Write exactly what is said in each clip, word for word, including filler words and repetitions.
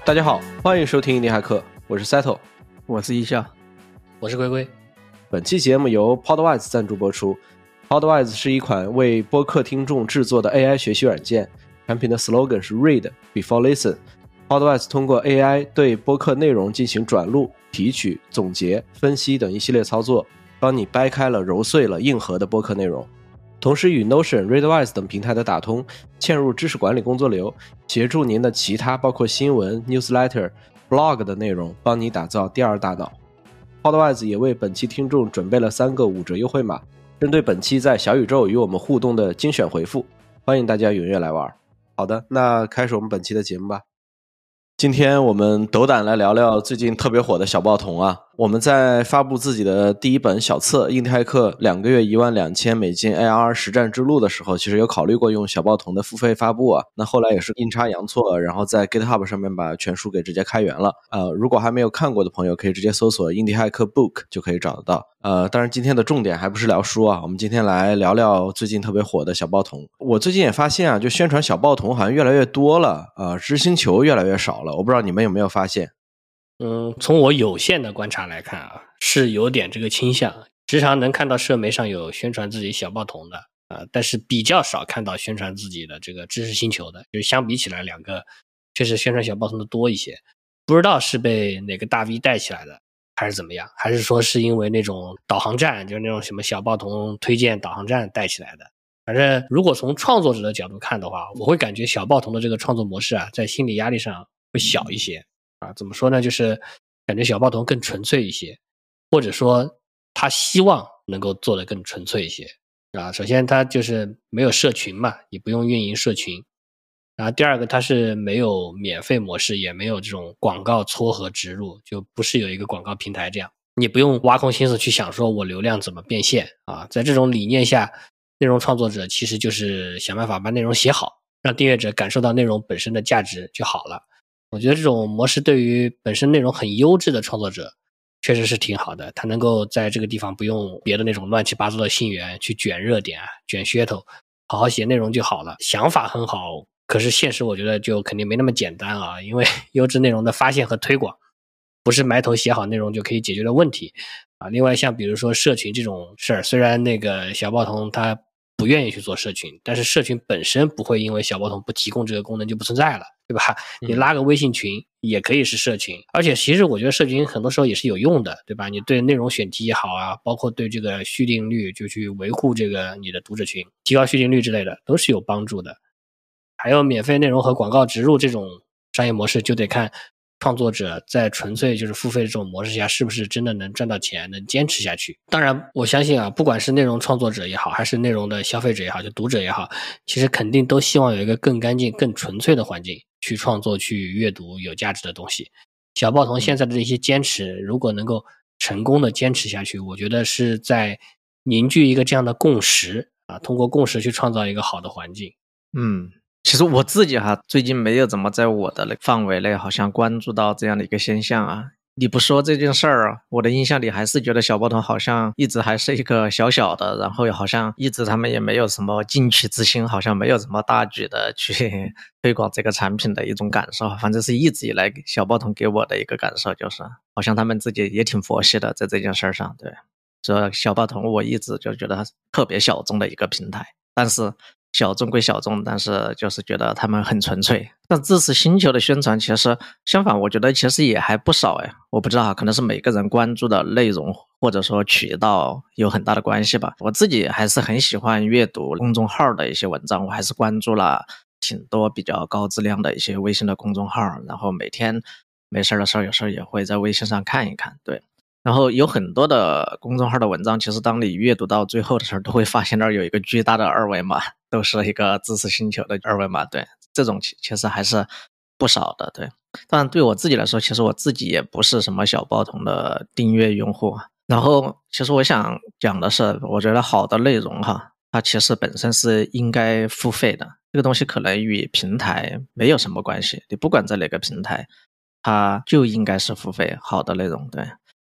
大家好，欢迎收听印尼骇客，我是 Settle， 我是一笑， 我是龟龟。 本期节目由 Podwise 赞助播出。Podwise 是一款为播客听众制作的 A I 学习软件，产品的 slogan 是 Read Before Listen。Podwise 通过 A I 对播客内容进行转录、提取、总结、分析等一系列操作，帮你掰开了、揉碎了、硬核的播客内容。同时与 Notion、Readwise 等平台的打通，嵌入知识管理工作流，协助您的其他包括新闻、newsletter、blog 的内容，帮你打造第二大脑。Podwise 也为本期听众准备了三个五折优惠码，针对本期在小宇宙与我们互动的精选回复，欢迎大家踊跃来玩。好的，那开始我们本期的节目吧。今天我们斗胆来聊聊最近特别火的小报童啊！我们在发布自己的第一本小册《印尼骇客两个月一万两千美金 A R 实战之路》的时候，其实有考虑过用小报童的付费发布啊。那后来也是阴差阳错，然后在 GitHub 上面把全书给直接开源了。呃，如果还没有看过的朋友，可以直接搜索印尼骇客 Book 就可以找得到。呃，当然今天的重点还不是聊书啊，我们今天来聊聊最近特别火的小报童。我最近也发现啊，就宣传小报童好像越来越多了，呃，知星球越来越少了。我不知道你们有没有发现？ 嗯，从我有限的观察来看啊，是有点这个倾向。时常能看到社媒上有宣传自己小报童的啊、呃，但是比较少看到宣传自己的这个知识星球的。就是相比起来，两个确实宣传小报童的多一些。不知道是被哪个大 V 带起来的，还是怎么样？还是说是因为那种导航站，就是那种什么小报童推荐导航站带起来的？反正如果从创作者的角度看的话，我会感觉小报童的这个创作模式啊，在心理压力上会小一些啊。怎么说呢？就是感觉小报童更纯粹一些，或者说他希望能够做得更纯粹一些啊。首先，他就是没有社群嘛，你不用运营社群。然后第二个，它是没有免费模式，也没有这种广告撮合植入，就不是有一个广告平台这样，你不用挖空心思去想说我流量怎么变现啊。在这种理念下，内容创作者其实就是想办法把内容写好，让订阅者感受到内容本身的价值就好了。我觉得这种模式对于本身内容很优质的创作者确实是挺好的，他能够在这个地方不用别的那种乱七八糟的信源去卷热点啊、卷噱头，好好写内容就好了。想法很好，可是现实我觉得就肯定没那么简单啊，因为优质内容的发现和推广不是埋头写好内容就可以解决的问题啊。另外像比如说社群这种事儿，虽然那个小报童他不愿意去做社群，但是社群本身不会因为小报童不提供这个功能就不存在了，对吧？你拉个微信群也可以是社群，而且其实我觉得社群很多时候也是有用的，对吧？你对内容选题也好啊，包括对这个续订率，就去维护这个你的读者群，提高续订率之类的，都是有帮助的。还有免费内容和广告植入这种商业模式，就得看创作者在纯粹就是付费这种模式下是不是真的能赚到钱，能坚持下去。当然我相信啊，不管是内容创作者也好，还是内容的消费者也好，就读者也好，其实肯定都希望有一个更干净更纯粹的环境去创作去阅读有价值的东西。小报童现在的这些坚持如果能够成功的坚持下去，我觉得是在凝聚一个这样的共识啊，通过共识去创造一个好的环境。 嗯，其实我自己哈，最近没有怎么在我的范围内好像关注到这样的一个现象啊。你不说这件事儿啊，我的印象里还是觉得小报童好像一直还是一个小小的，然后好像一直他们也没有什么进取之心，好像没有什么大举的去推广这个产品的一种感受。反正是一直以来小报童给我的一个感受就是，好像他们自己也挺佛系的在这件事上。对，所以小报童我一直就觉得特别小众的一个平台，但是小众归小众，但是就是觉得他们很纯粹。但知识星球的宣传其实相反，我觉得其实也还不少哎。我不知道，可能是每个人关注的内容或者说渠道有很大的关系吧。我自己还是很喜欢阅读公众号的一些文章，我还是关注了挺多比较高质量的一些微信的公众号，然后每天没事的时候有时候也会在微信上看一看。对，然后有很多的公众号的文章，其实当你阅读到最后的时候，都会发现那儿有一个巨大的二维码，都是一个知识星球的二维码。对，这种其实还是不少的。对，当然对我自己来说，其实我自己也不是什么小报童的订阅用户。然后其实我想讲的是，我觉得好的内容哈，它其实本身是应该付费的。这个东西可能与平台没有什么关系，你不管在哪个平台，它就应该是付费好的内容。对，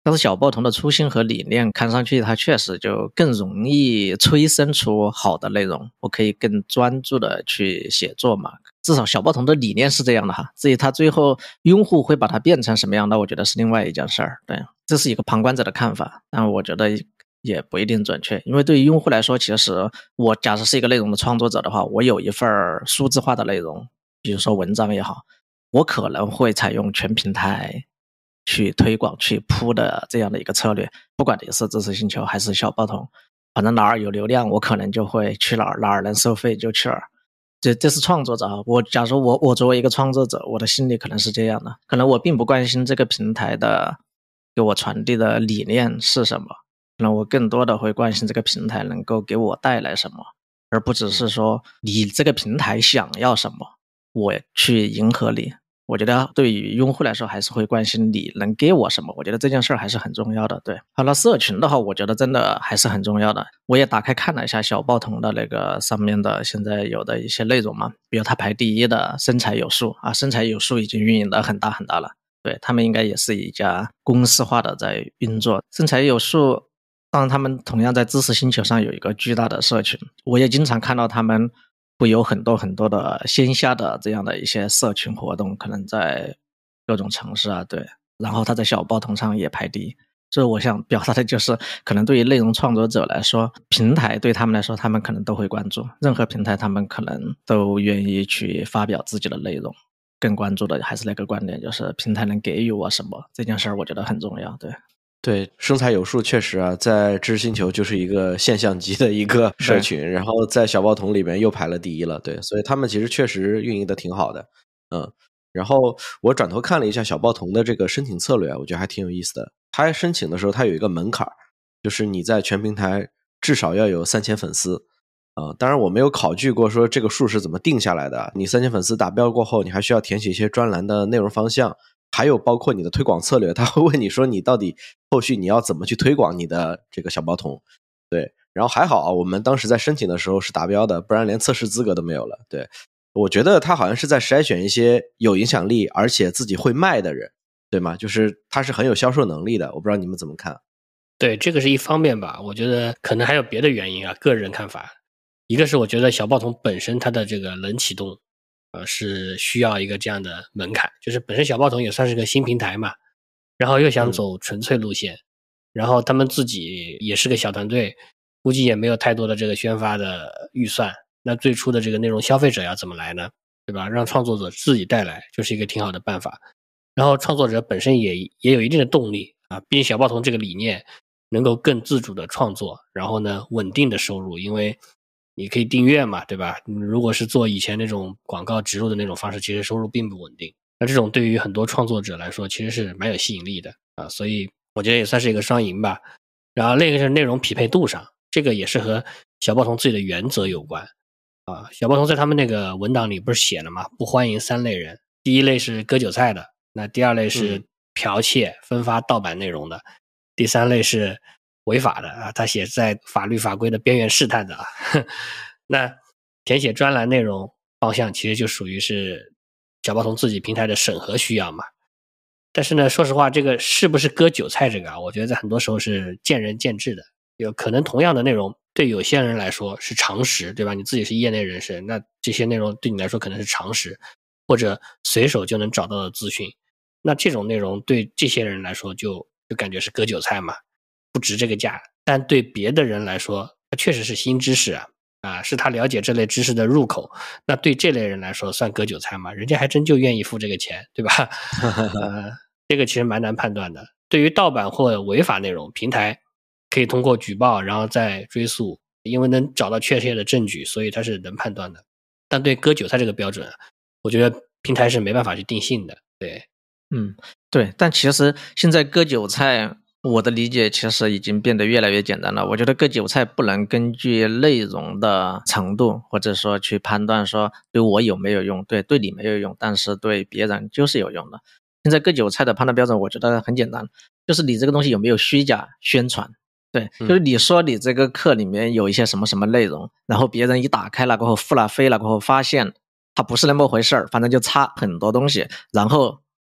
但是小报童的初心和理念看上去它确实就更容易催生出好的内容，我可以更专注的去写作嘛。至少小报童的理念是这样的哈，至于他最后用户会把它变成什么样的，我觉得是另外一件事儿。对，这是一个旁观者的看法，但我觉得也不一定准确，因为对于用户来说，其实我假设是一个内容的创作者的话，我有一份数字化的内容，比如说文章也好，我可能会采用全平台去推广去铺的这样的一个策略，不管你是知识星球还是小报童，反正哪儿有流量我可能就会去哪儿，哪儿能收费就去哪儿。这这是创作者，我假如我我作为一个创作者，我的心里可能是这样的，可能我并不关心这个平台的给我传递的理念是什么，可能我更多的会关心这个平台能够给我带来什么，而不只是说你这个平台想要什么我去迎合你。我觉得对于用户来说还是会关心你能给我什么，我觉得这件事还是很重要的。对，好了，社群的话我觉得真的还是很重要的。我也打开看了一下小报童的那个上面的现在有的一些内容嘛，比如他排第一的生财有术啊，生财有术已经运营的很大很大了，对，他们应该也是一家公司化的在运作。生财有术当然他们同样在知识星球上有一个巨大的社群，我也经常看到他们会有很多很多的线下的这样的一些社群活动，可能在各种城市啊，对，然后他在小报童上也排第一。所以我想表达的就是可能对于内容创作者来说，平台对他们来说他们可能都会关注，任何平台他们可能都愿意去发表自己的内容，更关注的还是那个观点，就是平台能给予我什么，这件事儿我觉得很重要。对对，生财有术确实啊，在知识星球就是一个现象级的一个社群，然后在小报童里面又排了第一了，对，所以他们其实确实运营的挺好的，嗯，然后我转头看了一下小报童的这个申请策略，我觉得还挺有意思的。他申请的时候，他有一个门槛，就是你在全平台至少要有三千粉丝，呃，当然我没有考据过说这个数是怎么定下来的，你三千粉丝达标过后，你还需要填写一些专栏的内容方向。还有包括你的推广策略，他会问你说你到底后续你要怎么去推广你的这个小报童，对，然后还好啊，我们当时在申请的时候是达标的，不然连测试资格都没有了。对，我觉得他好像是在筛选一些有影响力而且自己会卖的人，对吗？就是他是很有销售能力的，我不知道你们怎么看。 对，这个是一方面吧，我觉得可能还有别的原因啊，个人看法。一个是我觉得小报童本身它的这个冷启动呃，是需要一个这样的门槛，就是本身小报童也算是个新平台嘛，然后又想走纯粹路线，嗯、然后他们自己也是个小团队，估计也没有太多的这个宣发的预算，那最初的这个内容消费者要怎么来呢？对吧？让创作者自己带来就是一个挺好的办法，然后创作者本身也也有一定的动力啊，毕竟小报童这个理念能够更自主的创作，然后呢稳定的收入，因为你可以订阅嘛，对吧？如果是做以前那种广告植入的那种方式，其实收入并不稳定。那这种对于很多创作者来说，其实是蛮有吸引力的啊，所以我觉得也算是一个双赢吧。然后另一个是内容匹配度上，这个也是和小报童自己的原则有关啊。小报童在他们那个文档里不是写了吗？不欢迎三类人，第一类是割韭菜的，那第二类是剽窃分发盗版内容的，嗯、第三类是违法的啊，他写在法律法规的边缘试探的啊。那填写专栏内容方向其实就属于是小报童自己平台的审核需要嘛。但是呢，说实话，这个是不是割韭菜这个啊，我觉得在很多时候是见仁见智的。有可能同样的内容对有些人来说是常识，对吧？你自己是业内人士，那这些内容对你来说可能是常识，或者随手就能找到的资讯。那这种内容对这些人来说就就感觉是割韭菜嘛。不值这个价，但对别的人来说，它确实是新知识啊，啊，是他了解这类知识的入口。那对这类人来说，算割韭菜吗？人家还真就愿意付这个钱，对吧？呃，这个其实蛮难判断的。对于盗版或违法内容，平台可以通过举报，然后再追溯，因为能找到确切的证据，所以它是能判断的。但对割韭菜这个标准，我觉得平台是没办法去定性的。对， 嗯，对。但其实现在割韭菜，我的理解其实已经变得越来越简单了。我觉得割韭菜不能根据内容的程度，或者说去判断说对我有没有用，对对你没有用，但是对别人就是有用的。现在割韭菜的判断标准我觉得很简单，就是你这个东西有没有虚假宣传。对，就是你说你这个课里面有一些什么什么内容，然后别人一打开了过后付了费了过后发现它不是那么回事儿，反正就差很多东西，然后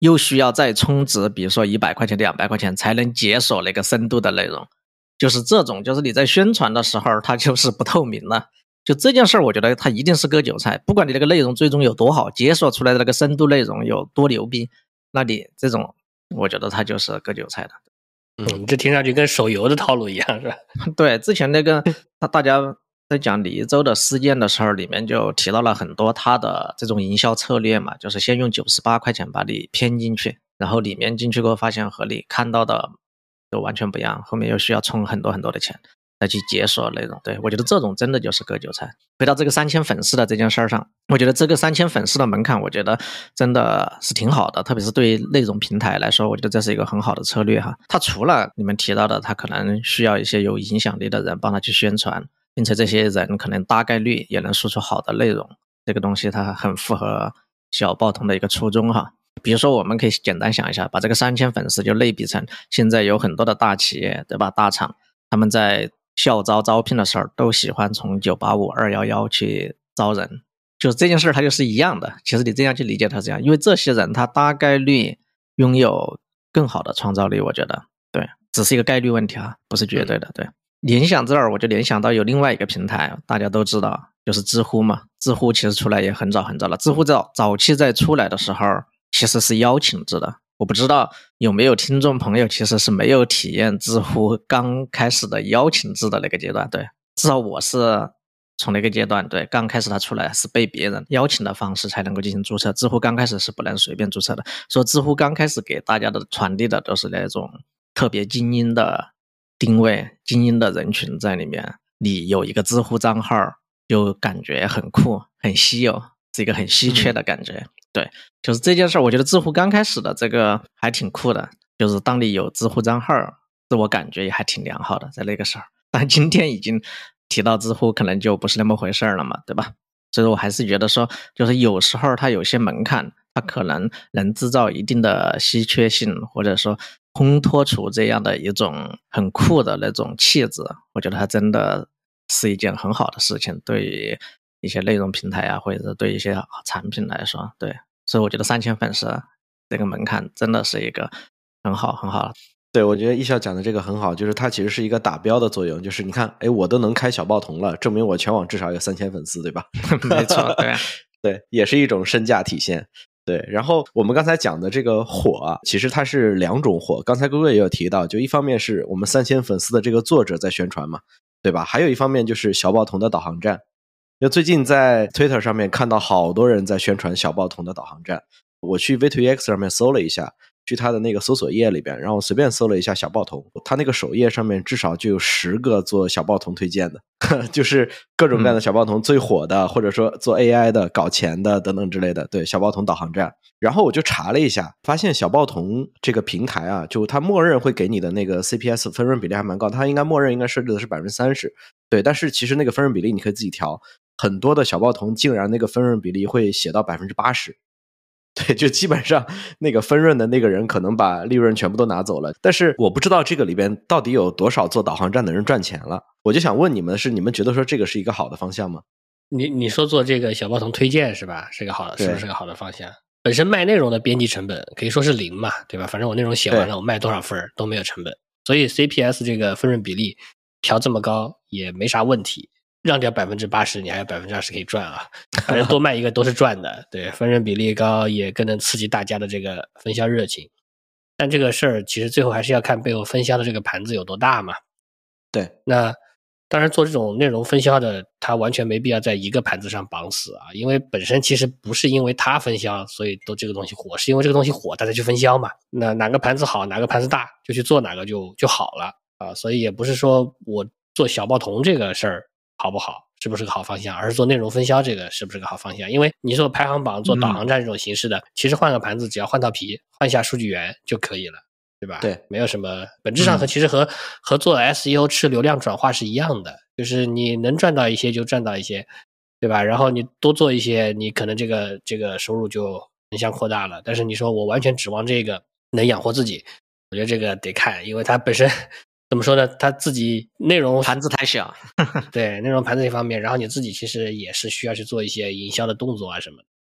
又需要再充值，比如说一百块钱、两百块钱才能解锁那个深度的内容。就是这种，就是你在宣传的时候，它就是不透明了。就这件事儿，我觉得它一定是割韭菜。不管你那个内容最终有多好，解锁出来的那个深度内容有多牛逼，那你这种，我觉得它就是割韭菜的。 嗯，这听上去跟手游的套路一样，是吧？ 对，之前那个大家在讲李一舟的事件的时候，里面就提到了很多他的这种营销策略嘛，就是先用九十八块钱把你骗进去，然后里面进去过后发现和你看到的都完全不一样，后面又需要充很多很多的钱再去解锁内容。对，我觉得这种真的就是割韭菜。回到这个三千粉丝的这件事上，我觉得这个三千粉丝的门槛，我觉得真的是挺好的，特别是对于内容平台来说，我觉得这是一个很好的策略哈。它除了你们提到的，它可能需要一些有影响力的人帮他去宣传，并且这些人可能大概率也能输出好的内容，这个东西它很符合小报童的一个初衷哈。比如说我们可以简单想一下，把这个三千粉丝就类比成现在有很多的大企业，对吧？大厂他们在校招招聘的时候都喜欢从九八五、二一一去招人，就是这件事它就是一样的。其实你这样去理解它是这样，因为这些人他大概率拥有更好的创造力，我觉得对，只是一个概率问题啊，不是绝对的。对，联想这儿我就联想到有另外一个平台，大家都知道就是知乎嘛。知乎其实出来也很早很早了，知乎早早期在出来的时候其实是邀请制的。我不知道有没有听众朋友其实是没有体验知乎刚开始的邀请制的那个阶段，对，至少我是从那个阶段，对，刚开始它出来是被别人邀请的方式才能够进行注册，知乎刚开始是不能随便注册的，所以知乎刚开始给大家的传递的都是那种特别精英的定位，精英的人群在里面，你有一个知乎账号就感觉很酷很稀有，是一个很稀缺的感觉、嗯、对，就是这件事我觉得知乎刚开始的这个还挺酷的，就是当你有知乎账号自我感觉也还挺良好的在那个时候，但今天已经提到知乎可能就不是那么回事了嘛，对吧？所以我还是觉得说就是有时候它有些门槛它可能能制造一定的稀缺性，或者说烘托出这样的一种很酷的那种气质，我觉得它真的是一件很好的事情，对于一些内容平台啊，或者是对一些产品来说，对，所以我觉得三千粉丝这个门槛真的是一个很好很好。 对，我觉得艺校讲的这个很好，就是它其实是一个打标的作用，就是你看，哎，我都能开小报童了，证明我全网至少有三千粉丝，对吧？ 没错，对对，也是一种身价体现。对，然后我们刚才讲的这个火啊，其实它是两种火。刚才哥哥也有提到，就一方面是我们三千粉丝的这个作者在宣传嘛，对吧？还有一方面就是小报童的导航站。就最近在 Twitter 上面看到好多人在宣传小报童的导航站，我去 V 二 X 上面搜了一下，去他的那个搜索页里边，然后随便搜了一下小报童，他那个首页上面至少就有十个做小报童推荐的，就是各种各样的小报童最火的、嗯、或者说做 A I 的搞钱的等等之类的，对，小报童导航站。然后我就查了一下，发现小报童这个平台啊，就它默认会给你的那个 C P S 分润比例还蛮高，它应该默认应该设置的是 百分之三十， 对，但是其实那个分润比例你可以自己调，很多的小报童竟然那个分润比例会写到 百分之八十，对，就基本上那个分润的那个人可能把利润全部都拿走了，但是我不知道这个里边到底有多少做导航站的人赚钱了。我就想问你们的是，你们觉得说这个是一个好的方向吗？ 你你说做这个小报童推荐是吧？是个好的，是不是个好的方向？本身卖内容的编辑成本可以说是零嘛，对吧？反正我内容写完了，我卖多少份都没有成本，所以 C P S 这个分润比例调这么高也没啥问题。让掉 百分之八十 你还有 百分之二十 可以赚啊，反正多卖一个都是赚的。对，分润比例高也更能刺激大家的这个分销热情。但这个事儿其实最后还是要看背后分销的这个盘子有多大嘛。 对， 那当然做这种内容分销的他完全没必要在一个盘子上绑死啊，因为本身其实不是因为他分销所以都这个东西火，是因为这个东西火大家去分销嘛。那哪个盘子好哪个盘子大就去做哪个就就好了啊，所以也不是说我做小报童这个事儿好不好，是不是个好方向，而是做内容分销这个是不是个好方向。因为你做排行榜做导航站这种形式的、嗯、其实换个盘子只要换套皮换一下数据源就可以了，对吧？对，没有什么本质上和、嗯、其实和和做 S E O 吃流量转化是一样的，就是你能赚到一些就赚到一些，对吧？然后你多做一些你可能这个这个收入就横向扩大了。但是你说我完全指望这个能养活自己，我觉得这个得看，因为它本身怎么说呢，他自己内容盘子太小对，内容盘子这方面，然后你自己其实也是需要去做一些营销的动作啊什么的。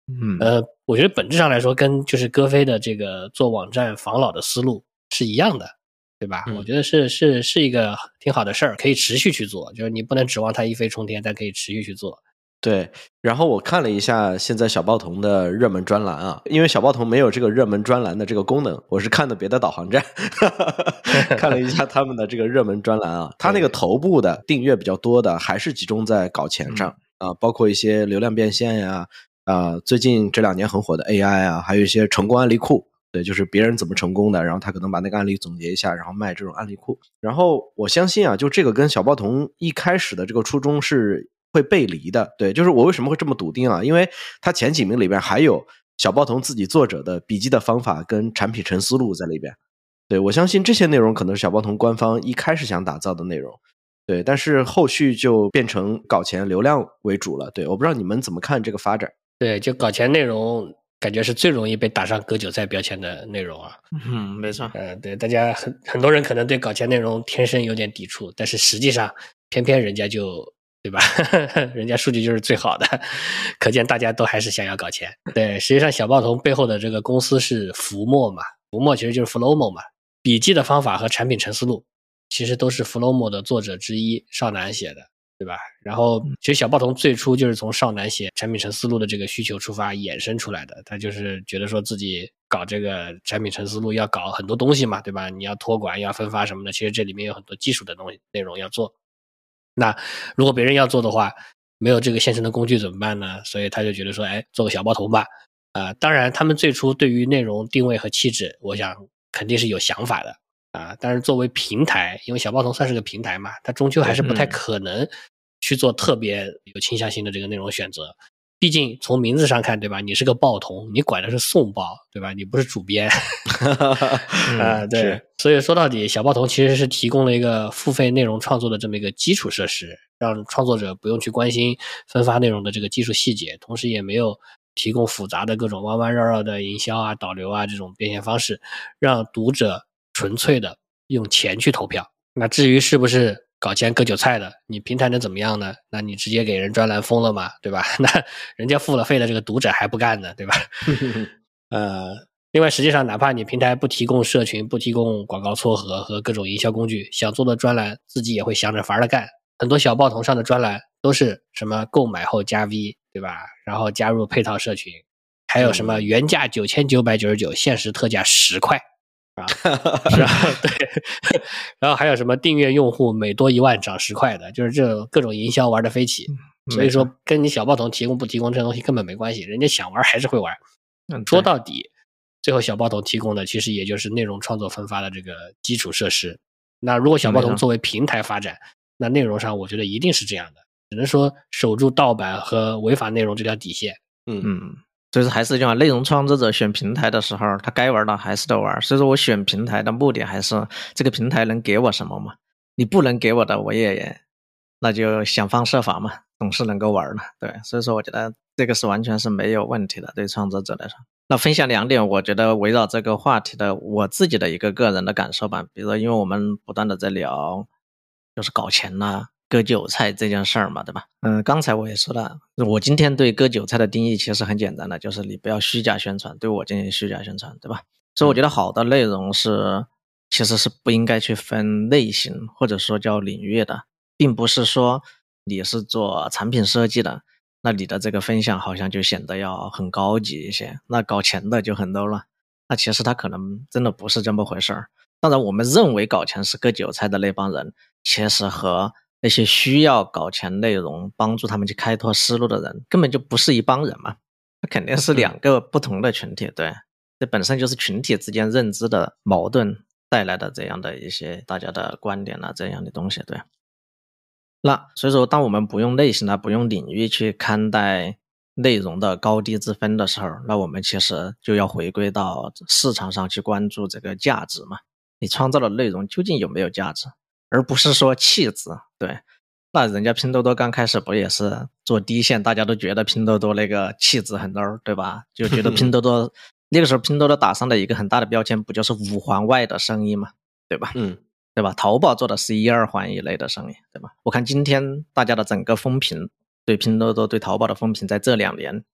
嗯呃，我觉得本质上来说，跟就是歌飞的这个做网站防老的思路是一样的，对吧？ 嗯我觉得是是是一个挺好的事儿，可以持续去做，就是你不能指望它一飞冲天，但可以持续去做。 对，然后我看了一下现在小报童的热门专栏啊，因为小报童没有这个热门专栏的这个功能，我是看的别的导航站，看了一下他们的这个热门专栏啊，他那个头部的订阅比较多的还是集中在搞钱上啊、包括一些流量变现呀，啊、最近这两年很火的 A I 啊，还有一些成功案例库。对，就是别人怎么成功的，然后他可能把那个案例总结一下，然后卖这种案例库。然后我相信啊，就这个跟小报童一开始的这个初衷是会背离的。对，就是我为什么会这么笃定啊？因为他前几名里边还有小报童自己作者的笔记的方法跟产品沉思路在里边。对，我相信这些内容可能是小报童官方一开始想打造的内容。对，但是后续就变成搞钱流量为主了。对，我不知道你们怎么看这个发展。 对，就搞钱内容感觉是最容易被打上割韭菜标签的内容啊。 嗯，没错。 呃，对，大家很很多人可能对搞钱内容天生有点抵触，但是实际上偏偏人家就对吧？人家数据就是最好的，可见大家都还是想要搞钱。对，实际上小报童背后的这个公司是浮墨嘛，浮墨其实就是 Flowmo 嘛，笔记的方法和产品沉思路其实都是 Flowmo 的作者之一少南写的。对吧？然后其实小报童最初就是从少南写产品沉思路的这个需求出发衍生出来的，他就是觉得说自己搞这个产品沉思路要搞很多东西嘛，对吧？你要托管要分发什么的，其实这里面有很多技术的东西内容要做。那如果别人要做的话，没有这个现成的工具怎么办呢？所以他就觉得说，哎，做个小报童吧。啊、呃，当然他们最初对于内容定位和气质，我想肯定是有想法的。啊，但是作为平台，因为小报童算是个平台嘛，它终究还是不太可能去做特别有倾向性的这个内容选择。毕竟从名字上看，对吧？你是个报童，你管的是送报，对吧？你不是主编。啊，对。所以说到底，小报童其实是提供了一个付费内容创作的这么一个基础设施，让创作者不用去关心分发内容的这个技术细节，同时也没有提供复杂的各种弯弯绕绕的营销啊、导流啊这种变现方式，让读者纯粹的用钱去投票。那至于是不是搞钱割韭菜的，你平台能怎么样呢？那你直接给人专栏封了嘛，对吧？那人家付了费的这个读者还不干呢，对吧？呃，另外实际上哪怕你平台不提供社群，不提供广告撮合和各种营销工具，想做的专栏自己也会想着法儿的干。很多小报童上的专栏都是什么购买后加 V， 对吧？然后加入配套社群，还有什么原价九千九百九十九，限时特价十块。啊，然后对，然后还有什么订阅用户每多一万涨十块的，就是这种各种营销玩的飞起。所以说，跟你小报童提供不提供这东西根本没关系，人家想玩还是会玩。说到底，最后小报童提供的其实也就是内容创作分发的这个基础设施。那如果小报童作为平台发展，那内容上我觉得一定是这样的，只能说守住盗版和违法内容这条底线。 嗯嗯。所以说还是这样，内容创作者选平台的时候，他该玩的还是得玩。所以说我选平台的目的还是这个平台能给我什么嘛？你不能给我的，我也那就想方设法嘛，总是能够玩的。对，所以说我觉得这个是完全是没有问题的，对创作者来说。那分享两点，我觉得围绕这个话题的我自己的一个个人的感受吧。比如说，因为我们不断的在聊，就是搞钱呐、割韭菜这件事儿嘛，对吧？嗯，刚才我也说了，我今天对割韭菜的定义其实很简单的，就是你不要虚假宣传，对我进行虚假宣传，对吧？所以我觉得好的内容是其实是不应该去分类型或者说叫领域的，并不是说你是做产品设计的，那你的这个分享好像就显得要很高级一些，那搞钱的就很 low 了。那其实他可能真的不是这么回事儿。当然我们认为搞钱是割韭菜的那帮人，其实和那些需要搞钱内容帮助他们去开拓思路的人根本就不是一帮人嘛，那肯定是两个不同的群体。对，这本身就是群体之间认知的矛盾带来的这样的一些大家的观点啊，这样的东西。对，那所以说当我们不用类型啊不用领域去看待内容的高低之分的时候，那我们其实就要回归到市场上去关注这个价值嘛，你创造的内容究竟有没有价值，而不是说气质。对，那人家拼多多刚开始不也是做低线，大家都觉得拼多多那个气质很 low， 对吧？就觉得拼多多那个时候拼多多打上的一个很大的标签不就是五环外的生意嘛，对吧？ 嗯， 对吧？淘宝做的是一二环以内的生意，对吧？我看今天大家的整个风评对拼多多对淘宝的风评在这两年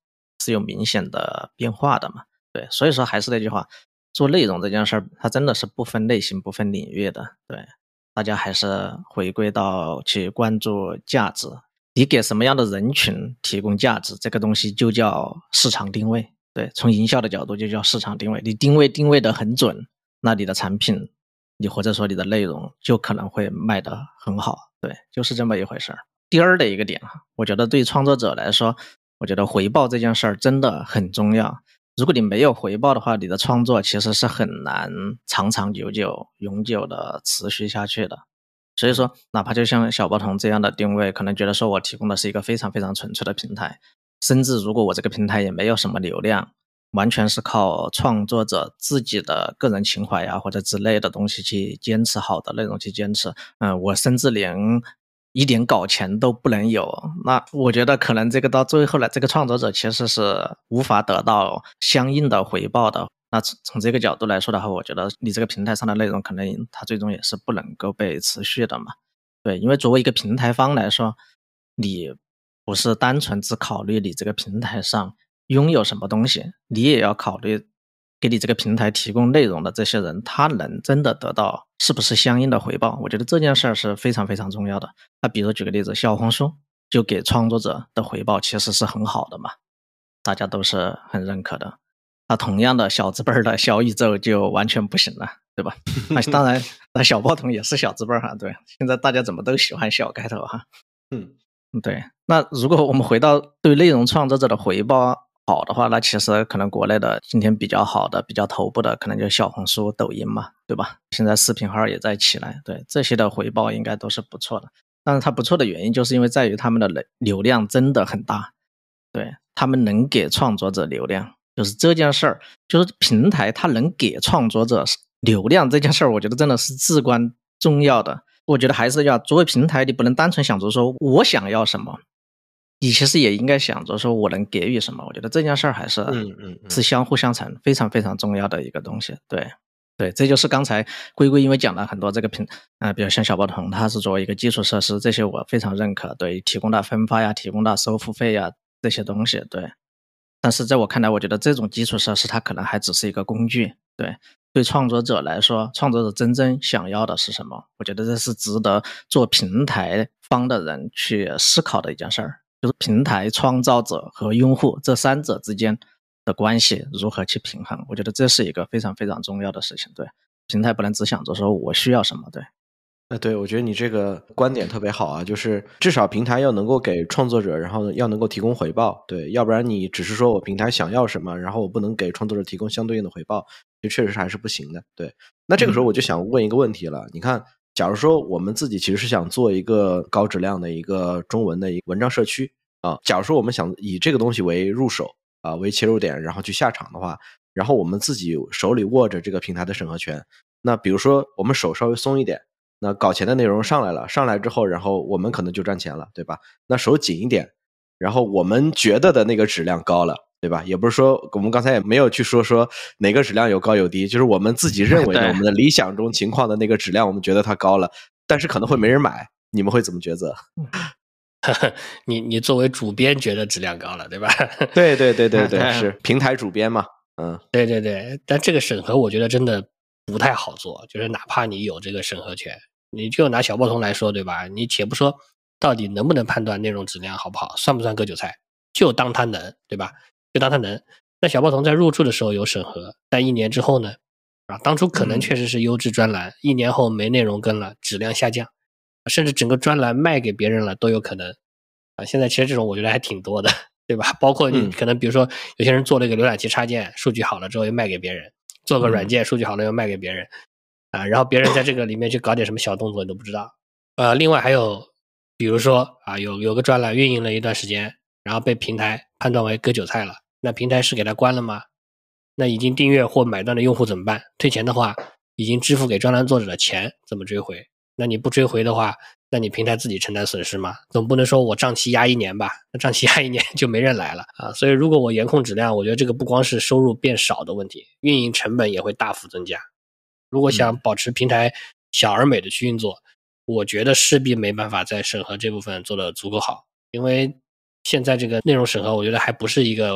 是有明显的变化的嘛。对，所以说还是那句话，做内容这件事儿，它真的是不分类型、不分领域的。对，大家还是回归到去关注价值，你给什么样的人群提供价值，这个东西就叫市场定位。对，从营销的角度就叫市场定位，你定位定位的很准，那你的产品，你或者说你的内容就可能会卖得很好。对，就是这么一回事儿。第二的一个点，我觉得对创作者来说，我觉得回报这件事儿真的很重要。如果你没有回报的话，你的创作其实是很难长长久久、永久的持续下去的。所以说，哪怕就像小报童这样的定位，可能觉得说我提供的是一个非常非常纯粹的平台，甚至如果我这个平台也没有什么流量，完全是靠创作者自己的个人情怀呀或者之类的东西去坚持好的内容去坚持，嗯，我甚至连一点稿钱都不能有，那我觉得可能这个到最后呢，这个创作者其实是无法得到相应的回报的。那从这个角度来说的话，我觉得你这个平台上的内容可能它最终也是不能够被持续的嘛。对，因为作为一个平台方来说，你不是单纯只考虑你这个平台上拥有什么东西，你也要考虑给你这个平台提供内容的这些人，他能真的得到是不是相应的回报。我觉得这件事是非常非常重要的。那比如举个例子，小红书就给创作者的回报其实是很好的嘛，大家都是很认可的。那同样的小资本的小宇宙就完全不行了，对吧？那当然那小报童也是小资本哈，对，现在大家怎么都喜欢小开头哈。 嗯， 对。那如果我们回到对内容创作者的回报好的话，那其实可能国内的今天比较好的比较头部的可能就小红书抖音嘛，对吧？现在视频号也在起来，对，这些的回报应该都是不错的。但是它不错的原因就是因为在于他们的流量真的很大，对，他们能给创作者流量，就是这件事儿，就是平台它能给创作者流量这件事儿，我觉得真的是至关重要的。我觉得还是要作为平台，你不能单纯想着说我想要什么，你其实也应该想着说我能给予什么。我觉得这件事儿还是嗯嗯嗯是相互相成，非常非常重要的一个东西。对对，这就是刚才龟龟因为讲了很多这个平啊、呃，比如像小报童，它是作为一个基础设施，这些我非常认可。对，提供到分发呀，提供到收付费呀这些东西，对。但是在我看来，我觉得这种基础设施它可能还只是一个工具。对，对创作者来说，创作者真正想要的是什么？我觉得这是值得做平台方的人去思考的一件事儿，就是平台创造者和用户这三者之间的关系如何去平衡。我觉得这是一个非常非常重要的事情。对，平台不能只想着说我需要什么。对。 呃，对，我觉得你这个观点特别好啊，就是至少平台要能够给创作者，然后要能够提供回报，对，要不然你只是说我平台想要什么，然后我不能给创作者提供相对应的回报，这确实还是不行的，对。那这个时候我就想问一个问题了，嗯、你看，假如说我们自己其实是想做一个高质量的一个中文的一个文章社区啊，假如说我们想以这个东西为入手啊，为切入点，然后去下场的话，然后我们自己手里握着这个平台的审核权，那比如说我们手稍微松一点。那搞钱的内容上来了，上来之后，然后我们可能就赚钱了，对吧？那手紧一点，然后我们觉得的那个质量高了，对吧？也不是说我们刚才也没有去说说哪个质量有高有低，就是我们自己认为的我们的理想中情况的那个质量，我们觉得它高了，但是可能会没人买，你们会怎么抉择？ 你你作为主编觉得质量高了，对吧？ 对对对对对，是平台主编嘛，嗯， 对对对，但这个审核我觉得真的不太好做，就是哪怕你有这个审核权。你就拿小报童来说，对吧？你且不说到底能不能判断内容质量好不好，算不算割韭菜，就当它能，对吧？就当它能。那小报童在入驻的时候有审核，但一年之后呢？啊，当初可能确实是优质专栏，嗯、一年后没内容更了，质量下降，甚至整个专栏卖给别人了都有可能。啊，现在其实这种我觉得还挺多的，对吧？包括你可能比如说有些人做了一个浏览器插件，数据好了之后又卖给别人，做个软件，数据好了又卖给别人。啊，然后别人在这个里面去搞点什么小动作你都不知道。呃，另外还有，比如说啊，有有个专栏运营了一段时间，然后被平台判断为割韭菜了，那平台是给他关了吗？那已经订阅或买断的用户怎么办？退钱的话，已经支付给专栏作者的钱怎么追回？那你不追回的话，那你平台自己承担损失吗？总不能说我账期压一年吧？那账期压一年就没人来了啊！所以如果我严控质量，我觉得这个不光是收入变少的问题，运营成本也会大幅增加。如果想保持平台小而美的去运作，我觉得势必没办法在审核这部分做得足够好，因为现在这个内容审核我觉得还不是一个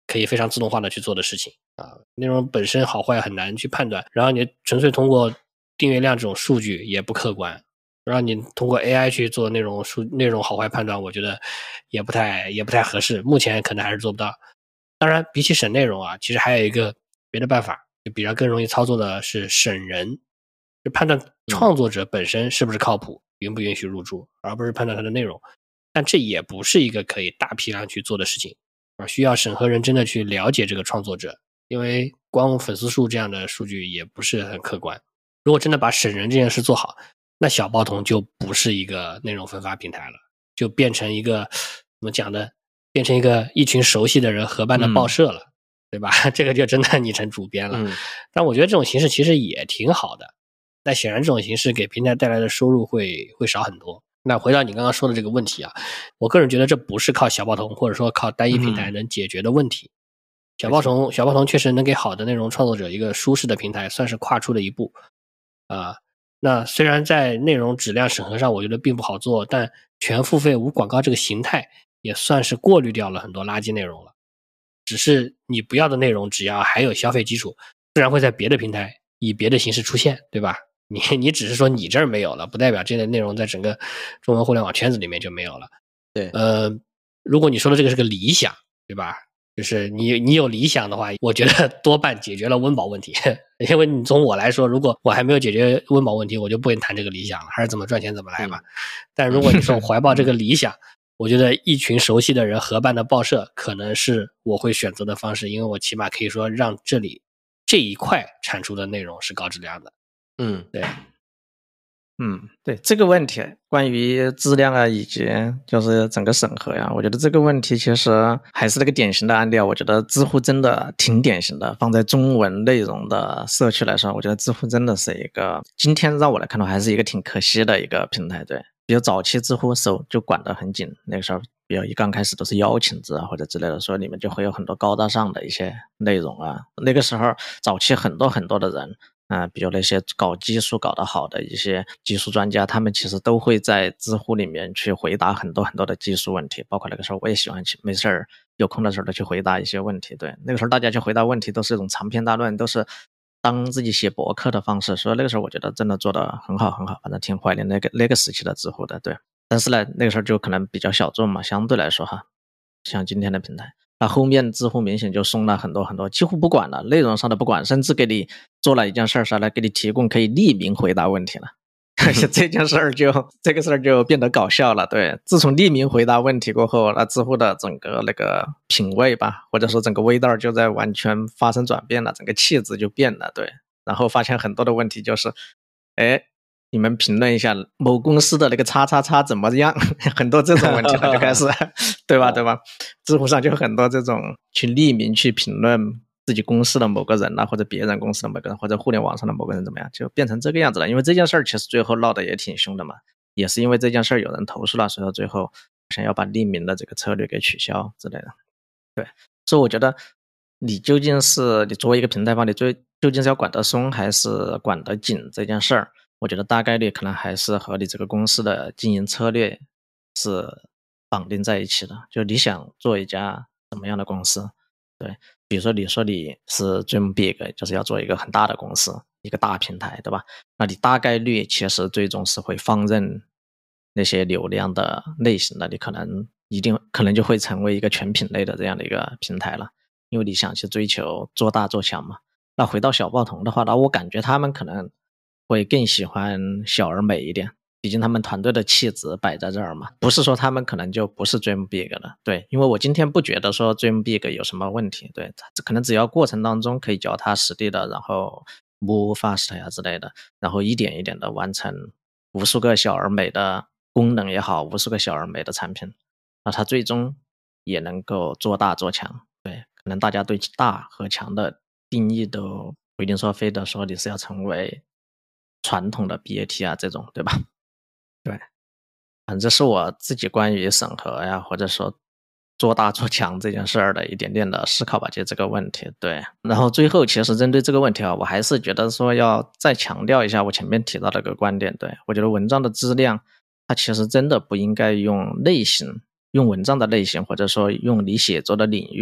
可以非常自动化的去做的事情啊。内容本身好坏很难去判断，然后你纯粹通过订阅量这种数据也不客观，然后你通过 A I 去做内容数内容好坏判断，我觉得也不太也不太合适，目前可能还是做不到。当然比起审内容啊，其实还有一个别的办法，就比较更容易操作的是审人，就判断创作者本身是不是靠谱，允不允许入驻，而不是判断他的内容。但这也不是一个可以大批量去做的事情啊，需要审核人真的去了解这个创作者，因为光粉丝数这样的数据也不是很客观。如果真的把审人这件事做好，那小报童就不是一个内容分发平台了，就变成一个怎么讲呢？变成一个一群熟悉的人合办的报社了，嗯、对吧？这个就真的你成主编了。嗯、但我觉得这种形式其实也挺好的，但显然这种形式给平台带来的收入会会少很多。那回到你刚刚说的这个问题啊，我个人觉得这不是靠小报童或者说靠单一平台能解决的问题。嗯、小报童小报童确实能给好的内容创作者一个舒适的平台，算是跨出了一步啊。那虽然在内容质量审核上我觉得并不好做，但全付费无广告这个形态也算是过滤掉了很多垃圾内容了。只是你不要的内容只要还有消费基础，自然会在别的平台以别的形式出现，对吧？你你只是说你这儿没有了，不代表这类内容在整个中文互联网圈子里面就没有了。 对， 呃，如果你说的这个是个理想，对吧？就是你你有理想的话，我觉得多半解决了温饱问题。因为你从我来说，如果我还没有解决温饱问题，我就不会谈这个理想了，还是怎么赚钱怎么来吧。嗯、但如果你说我怀抱这个理想，我觉得一群熟悉的人合办的报社可能是我会选择的方式，因为我起码可以说让这里这一块产出的内容是高质量的。 嗯， 对。 嗯，对这个问题，关于质量啊，以及就是整个审核呀，我觉得这个问题其实还是那个典型的案例啊。我觉得知乎真的挺典型的，放在中文内容的社区来说，我觉得知乎真的是一个，今天让我来看的话，还是一个挺可惜的一个平台。对，比如早期知乎手就管得很紧，那个时候比如一刚开始都是邀请制啊或者之类的，说里面就会有很多高大上的一些内容啊。那个时候早期很多很多的人。啊、呃，比如那些搞技术搞得好的一些技术专家，他们其实都会在知乎里面去回答很多很多的技术问题，包括那个时候我也喜欢去没事儿有空的时候都去回答一些问题。对，那个时候大家去回答问题都是一种长篇大论，都是当自己写博客的方式，所以那个时候我觉得真的做得很好很好，反正挺怀念那个那个时期的知乎的。对，但是呢，那个时候就可能比较小众嘛，相对来说哈，像今天的平台。那后面知乎明显就松了很多很多，几乎不管了，内容上的不管，甚至给你做了一件事上来给你提供可以匿名回答问题了。而且这件事儿就这个事儿就变得搞笑了。对，自从匿名回答问题过后，那知乎的整个那个品味吧，或者说整个味道就在完全发生转变了，整个气质就变了。对，然后发现很多的问题就是，哎。你们评论一下某公司的那个叉叉叉怎么样？很多这种问题了就开始，对吧？对吧？知乎上就很多这种去匿名去评论自己公司的某个人啊，或者别人公司的某个人，或者互联网上的某个人怎么样，就变成这个样子了。因为这件事儿其实最后闹得也挺凶的嘛，也是因为这件事儿有人投诉了，所以说最后想要把匿名的这个策略给取消之类的。对，所以我觉得你究竟是你作为一个平台方，你最究竟是要管得松还是管得紧这件事儿？我觉得大概率可能还是和你这个公司的经营策略是绑定在一起的，就你想做一家什么样的公司。对，比如说你说你是 dream big， 就是要做一个很大的公司，一个大平台，对吧？那你大概率其实最终是会放任那些流量的类型的，你可能一定可能就会成为一个全品类的这样的一个平台了，因为你想去追求做大做强嘛。那回到小报童的话，那我感觉他们可能会更喜欢小而美一点，毕竟他们团队的气质摆在这儿嘛，不是说他们可能就不是 dream big 了。对，因为我今天不觉得说 dream big 有什么问题，对，可能只要过程当中可以脚踏实地的，然后 move fast 呀之类的，然后一点一点的完成无数个小而美的功能也好，无数个小而美的产品，那它最终也能够做大做强。对，可能大家对大和强的定义都不一定说非得说你是要成为传统的 B A T 啊这种，对吧？对，反正这是我自己关于审核呀，或者说做大做强这件事儿的一点点的思考吧，就这个问题。对，然后最后其实针对这个问题啊，我还是觉得说要再强调一下我前面提到的一个观点。对，我觉得文章的质量，它其实真的不应该用类型，用文章的类型，或者说用你写作的领域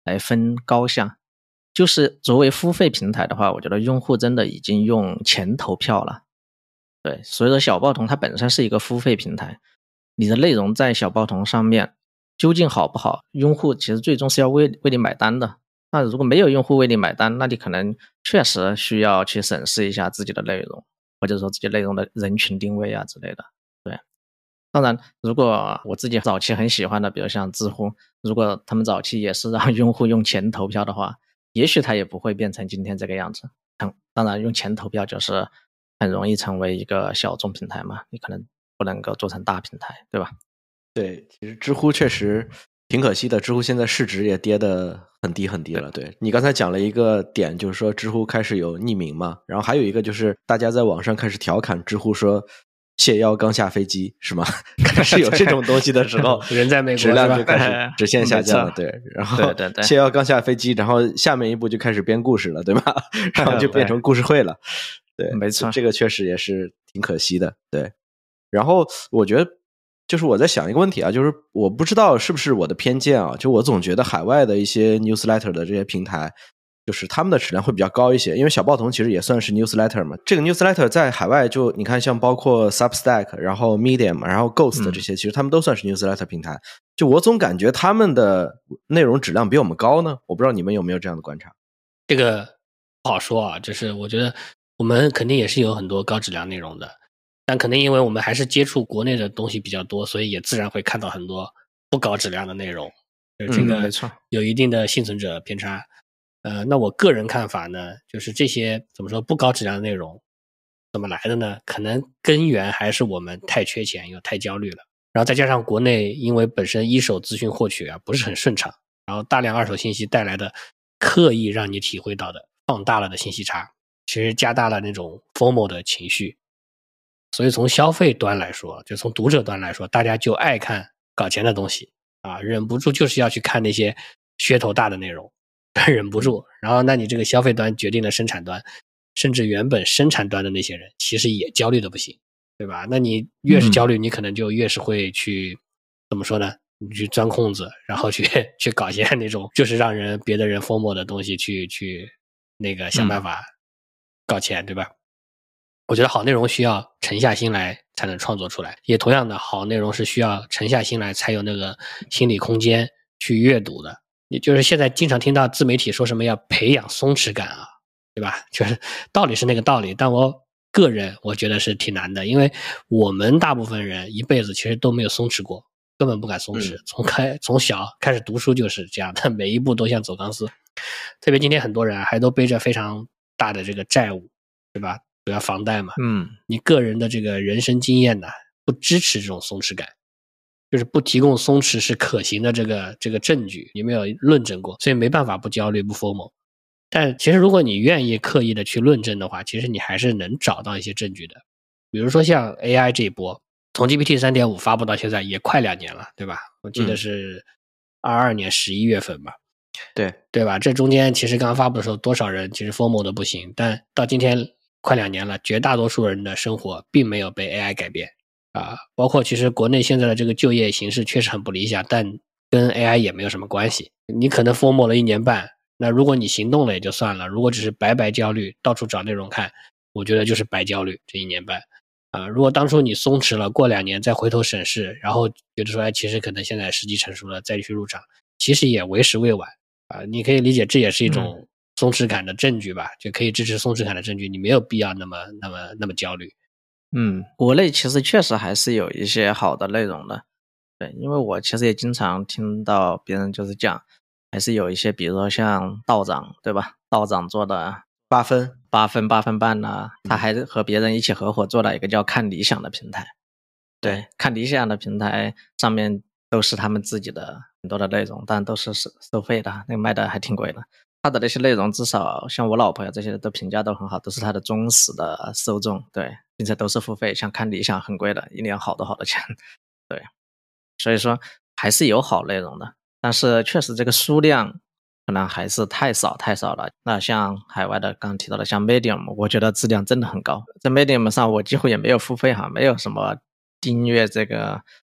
来分高下。就是作为付费平台的话，我觉得用户真的已经用钱投票了。对，所以说小报童它本身是一个付费平台，你的内容在小报童上面究竟好不好，用户其实最终是要为为你买单的。那如果没有用户为你买单，那你可能确实需要去审视一下自己的内容，或者说自己内容的人群定位啊之类的。对，当然如果我自己早期很喜欢的，比如像知乎，如果他们早期也是让用户用钱投票的话，也许它也不会变成今天这个样子。当然用钱投票就是很容易成为一个小众平台嘛，你可能不能够做成大平台，对吧？ 对，其实知乎确实挺可惜的，知乎现在市值也跌得很低很低了。对，你刚才讲了一个点，就是说知乎开始有匿名嘛，然后还有一个就是大家在网上开始调侃知乎说谢邀刚下飞机，是吗？开始有这种东西的时候， 人在美国质量就开始直线下降了。对，然后对对对， 谢邀刚下飞机，然后下面一步就开始编故事了，对吧？然后就变成故事会了。对， 没错， 这个确实也是挺可惜的。对，然后我觉得就是我在想一个问题啊，就是我不知道是不是我的偏见啊，就我总觉得海外的一些 newsletter 的这些平台，就是他们的质量会比较高一些，因为小报童其实也算是 newsletter 嘛。这个 newsletter 在海外就你看像包括 Substack 然后 Medium 然后 Ghost 这些、嗯、其实他们都算是 newsletter 平台，就我总感觉他们的内容质量比我们高呢，我不知道你们有没有这样的观察。 这个不好说啊，就是我觉得我们肯定也是有很多高质量内容的，但可能因为我们还是接触国内的东西比较多，所以也自然会看到很多不高质量的内容，这个有一定的幸存者偏差。呃，那我个人看法呢，就是这些怎么说不高质量的内容怎么来的呢？可能根源还是我们太缺钱又太焦虑了，然后再加上国内因为本身一手资讯获取啊不是很顺畅，然后大量二手信息带来的刻意让你体会到的放大了的信息差，其实加大了那种 FOMO 的情绪。所以从消费端来说，就从读者端来说，大家就爱看搞钱的东西啊，忍不住就是要去看那些噱头大的内容，忍不住。然后那你这个消费端决定了生产端，甚至原本生产端的那些人其实也焦虑的不行，对吧？那你越是焦虑，你可能就越是会去怎么说呢？你去钻空子，然后去去搞一些那种就是让人别的人 FOMO 的东西，去去那个想办法搞钱，对吧？我觉得好内容需要沉下心来才能创作出来，也同样的好内容是需要沉下心来才有那个心理空间去阅读的。也就是现在经常听到自媒体说什么要培养松弛感啊，对吧？就是道理是那个道理，但我个人我觉得是挺难的，因为我们大部分人一辈子其实都没有松弛过，根本不敢松弛。从开从小开始读书就是这样的，每一步都像走钢丝。特别今天很多人啊，还都背着非常大的这个债务，对吧？主要房贷嘛， 嗯， 你个人的这个人生经验呢，不支持这种松弛感，就是不提供松弛是可行的这个这个证据，你没有论证过，所以没办法不焦虑不 FOMO。但其实如果你愿意刻意的去论证的话，其实你还是能找到一些证据的。比如说像 A I 这一波，从 G P T 三点五 发布到现在也快两年了，对吧？我记得是二二年十一月份吧。 对对吧？这中间其实刚发布的时候，多少人其实 FOMO 的不行，但到今天快两年了，绝大多数人的生活并没有被 A I 改变啊。包括其实国内现在的这个就业形势确实很不理想，但跟 A I 也没有什么关系。你可能 FOMO 了一年半，那如果你行动了也就算了，如果只是白白焦虑，到处找内容看，我觉得就是白焦虑这一年半啊。如果当初你松弛了，过两年再回头审视，然后觉得说哎，其实可能现在时机成熟了，再去入场，其实也为时未晚。啊，你可以理解这也是一种松弛感的证据吧，嗯、就可以支持松弛感的证据，你没有必要那么那么那么焦虑。 嗯，国内其实确实还是有一些好的内容的，对，因为我其实也经常听到别人就是讲，还是有一些，比如说像道长，对吧？道长做的八分八分八分半啊，他还和别人一起合伙做了一个叫看理想的平台，对，看理想的平台上面都是他们自己的很多的内容，但都是收费的，那个卖的还挺贵的。他的那些内容至少像我老婆呀这些都评价都很好，都是他的忠实的受众，对，并且都是付费，像看理想很贵的，一年好多好多钱，对，所以说还是有好内容的，但是确实这个数量可能还是太少太少了。那像海外的刚刚提到的像 Medium， 我觉得质量真的很高，在 Medium 上我几乎也没有付费哈，没有什么订阅这个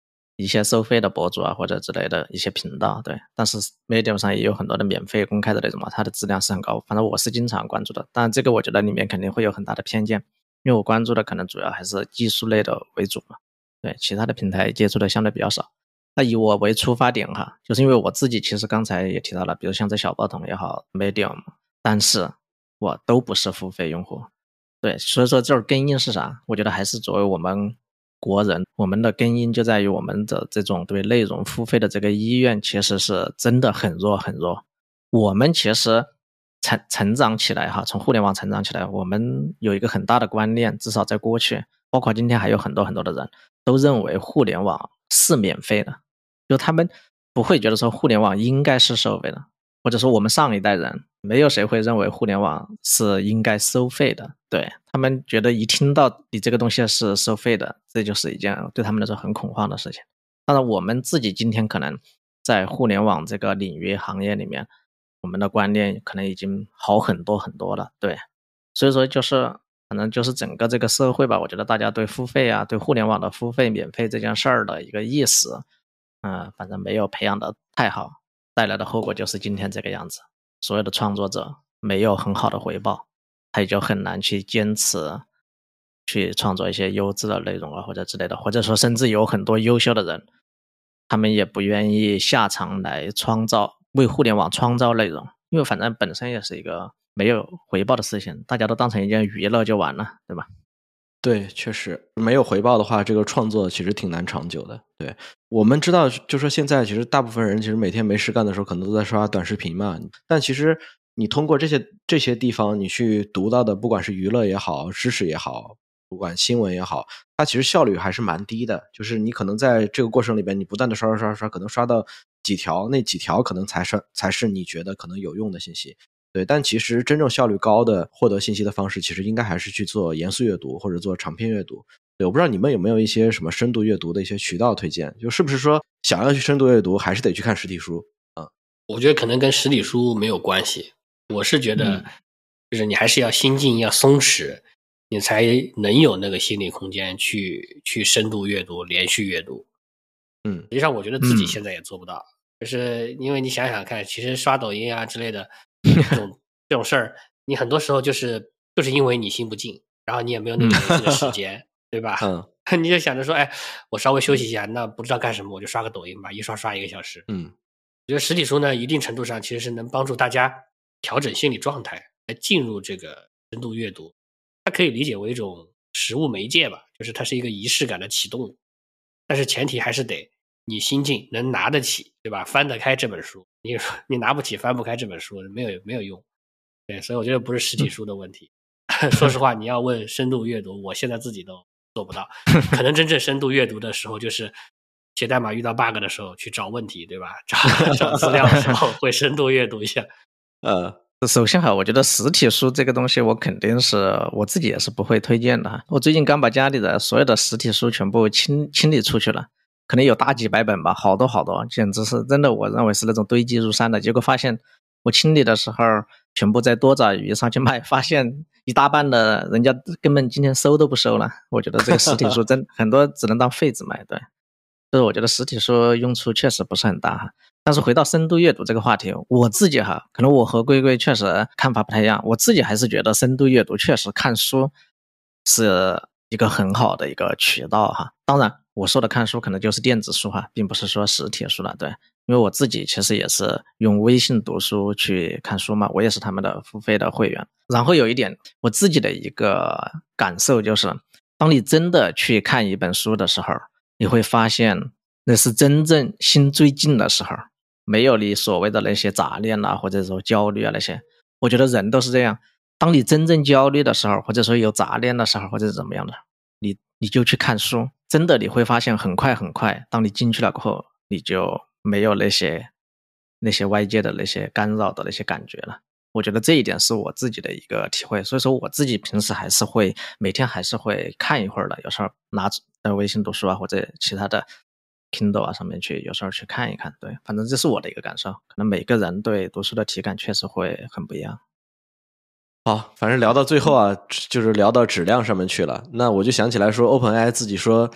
一些收费的博主啊或者之类的一些频道，对。但是 Medium 上也有很多的免费公开的那种嘛，它的质量是很高，反正我是经常关注的。当然这个我觉得里面肯定会有很大的偏见，因为我关注的可能主要还是技术类的为主嘛，对，其他的平台接触的相对比较少。那以我为出发点哈，就是因为我自己其实刚才也提到了，比如像这小报童也好 Medium， 但是我都不是付费用户，对，所以说这根因是啥？我觉得还是作为我们国人，我们的根因就在于我们的这种对内容付费的这个意愿其实是真的很弱很弱。我们其实成成长起来哈，从互联网成长起来，我们有一个很大的观念，至少在过去，包括今天还有很多很多的人都认为互联网是免费的，就他们不会觉得说互联网应该是收费的，或者说我们上一代人没有谁会认为互联网是应该收费的，对，他们觉得一听到你这个东西是收费的，这就是一件对他们来说很恐慌的事情。当然我们自己今天可能在互联网这个领域行业里面，我们的观念可能已经好很多很多了，对。所以说就是可能就是整个这个社会吧，我觉得大家对付费啊，对互联网的付费免费这件事儿的一个意识，嗯、呃，反正没有培养的太好，带来的后果就是今天这个样子。所有的创作者没有很好的回报，他也就很难去坚持去创作一些优质的内容啊或者之类的，或者说甚至有很多优秀的人，他们也不愿意下场来创造为互联网创造内容，因为反正本身也是一个没有回报的事情，大家都当成一件娱乐就完了，对吧？ 对，确实没有回报的话，这个创作其实挺难长久的。对，我们知道，就说现在其实大部分人其实每天没事干的时候，可能都在刷短视频嘛。但其实你通过这些这些地方，你去读到的，不管是娱乐也好，知识也好，不管新闻也好，它其实效率还是蛮低的。就是你可能在这个过程里边，你不断的刷刷刷刷，可能刷到几条，那几条可能才是才是你觉得可能有用的信息。对，但其实真正效率高的获得信息的方式，其实应该还是去做严肃阅读或者做长篇阅读。对，我不知道你们有没有一些什么深度阅读的一些渠道推荐，就是不是说想要去深度阅读，还是得去看实体书啊？ 我觉得可能跟实体书没有关系，我是觉得就是你还是要心境要松弛，你才能有那个心理空间去去深度阅读、连续阅读。 嗯， 实际上我觉得自己现在也做不到，嗯、就是因为你想想看，其实刷抖音啊之类的这种这种事儿，你很多时候就是就是因为你心不静，然后你也没有那个连续的时间，对吧？ 嗯， 你就想着说，哎，我稍微休息一下，那不知道干什么，我就刷个抖音吧，一刷刷一个小时。 嗯， 我觉得实体书呢，一定程度上其实是能帮助大家调整心理状态，来进入这个深度阅读。它可以理解为一种实物媒介吧，就是它是一个仪式感的启动，但是前提还是得你心境能拿得起，对吧？翻得开这本书，你你拿不起、翻不开这本书，没有没有用。对，所以我觉得不是实体书的问题。说实话，你要问深度阅读，我现在自己都做不到。可能真正深度阅读的时候，就是写代码遇到 bug 的时候去找问题，对吧？找找资料的时候会深度阅读一下。 呃， 首先哈，我觉得实体书这个东西，我肯定是我自己也是不会推荐的。我最近刚把家里的所有的实体书全部清清理出去了，可能有大几百本吧，好多好多，简直是真的，我认为是那种堆积如山的。结果发现我清理的时候，全部在多爪鱼上去卖，发现一大半的人家根本今天收都不收了。我觉得这个实体书真很多只能当废纸卖，对。就是我觉得实体书用处确实不是很大哈。但是回到深度阅读这个话题，我自己哈，可能我和龟龟确实看法不太一样。我自己还是觉得深度阅读确实看书是一个很好的一个渠道哈。当然我说的看书可能就是电子书哈，并不是说实体书了，对。因为我自己其实也是用微信读书去看书嘛，我也是他们的付费的会员。然后有一点我自己的一个感受就是，当你真的去看一本书的时候，你会发现那是真正心最静的时候，没有你所谓的那些杂念啊，或者说焦虑啊那些。我觉得人都是这样，当你真正焦虑的时候，或者说有杂念的时候，或者是怎么样的，你你就去看书，真的你会发现很快很快，当你进去了过后，你就没有那些那些外界的那些干扰的那些感觉了。我觉得这一点是我自己的一个体会，所以说我自己平时还是会每天还是会看一会儿的，有时候拿在微信读书啊或者其他的 Kindle 啊上面去有时候去看一看，对，反正这是我的一个感受，可能每个人对读书的体感确实会很不一样。 好，反正聊到最后啊，就是聊到质量上面去了。那我就想起来说 OpenAI 自己说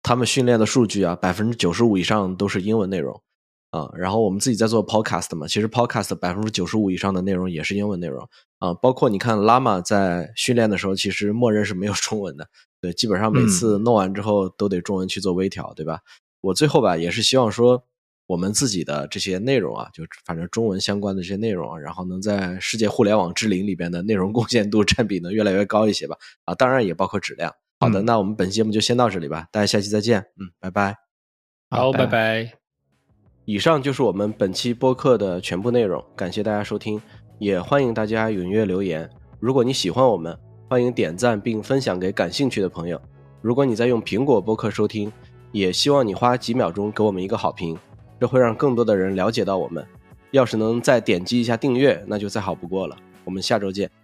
他们训练的数据啊 百分之九十五 以上都是英文内容啊。然后我们自己在做 podcast 嘛，其实 podcast 百分之九十五 以上的内容也是英文内容啊。包括你看 Llama 在训练的时候，其实默认是没有中文的，对，基本上每次弄完之后都得中文去做微调，对吧？我最后吧也是希望说我们自己的这些内容啊，就反正中文相关的这些内容啊，然后能在世界互联网之林里边的内容贡献度占比能越来越高一些吧。啊，当然也包括质量。好的， 嗯、 那我们本期节目就先到这里吧，大家下期再见。嗯，拜拜。 好，拜拜拜。 拜。 以上就是我们本期播客的全部内容，感谢大家收听，也欢迎大家踊跃留言。如果你喜欢我们，欢迎点赞并分享给感兴趣的朋友。如果你在用苹果播客收听，也希望你花几秒钟给我们一个好评，这会让更多的人了解到我们。要是能再点击一下订阅，那就再好不过了。我们下周见。